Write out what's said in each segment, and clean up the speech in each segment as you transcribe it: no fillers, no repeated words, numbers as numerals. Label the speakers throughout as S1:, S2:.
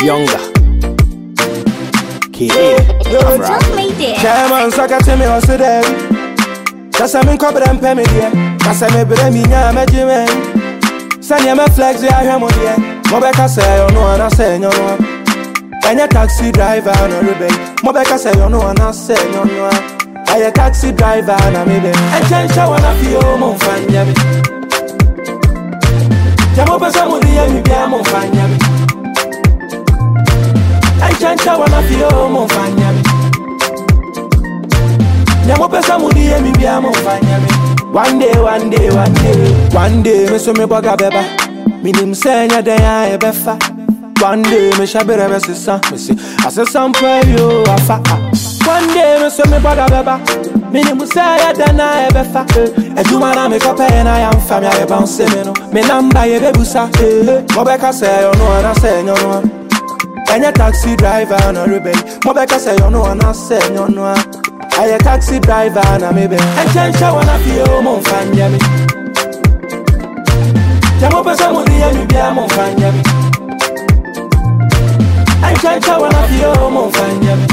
S1: Younger.
S2: Don't make it.
S3: Chairman, so I tell me what's there. That's I'm in corporate and pay me there. That's I'm a bremi, I'm a Jimmy. Send you my flags, I am on here. Mobeka say, you know, and I say, no. And a taxi driver, and a rebel. Mobeka say, you know, and I say, no. I a taxi driver, and I'm maybe. And change I wanna feel more fun, yabby. Jamopa Samudi, and you are more fun, yabby. I change I wanna feel more fun, yabby. Jamopa Samudi, and you are more fun, yabby. One day, me so me boga beba. Me nim senya den ya ebefa. One day, me shabere me sisa. Me si, ase sampa yo afa. One day, me so me boga beba. Me nim senya den ya ebefa. Ejuma na me kope na ya mfam ya bounce me no. Me namba ye bebusa. Mobeka say you know and I say you know. Enya taxi driver na rebel. Mobeka say you know and I say you know. I a taxi driver and I'm maybe. And change I wanna feel more fun, yummy. Jamopa Samudi and you be more fun, yummy. And change I wanna feel more fun, yummy.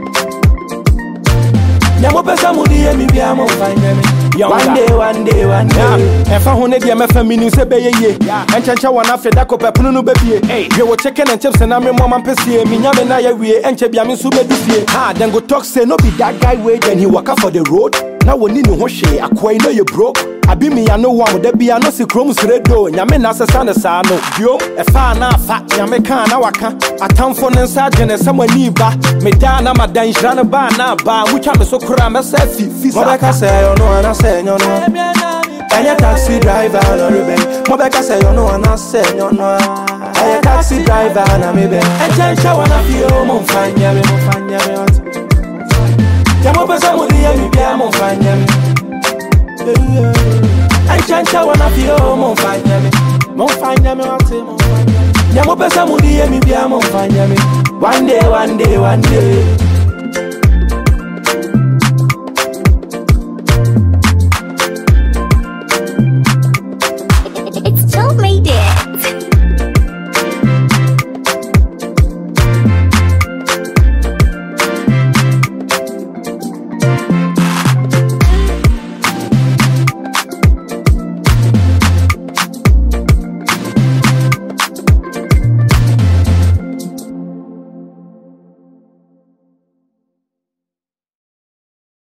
S3: Jamopa Samudi and you be more fun, yummy. One day. If I want to get my family, say, ye. And change I wanna feel that copa puno baby. Hey, you were checking and chips and I'm your mom and Pessie, Minyamena, we and Chebiamin Sube this year. Ah, then go talk, say, no be that guy wait, and he walk up for the road. Now we need no Hoshe, a quay, no, you broke. I be me, I know one with the be, I know see crumbs red door, Yamena Sano, yo, a far now fat, Yamekan, Awaka, a town for an sergeant and someone nearby. Medana, my dance, Rana bar now, bar, which I'm so cram myself. Mobeka say, you know, and I say, no. And a taxi driver, no rebel. Mobeka say, you know, and I say, no. I a taxi driver, and I'm maybe. And change I wanna feel more fun, yummy, more fun, yummy. Jamopa Samudi, and you be more fun, yummy. And change I wanna feel more fun, yummy. More fun, yummy, more fun, yummy. Jamopa Samudi, and you be more fun, yummy. One day.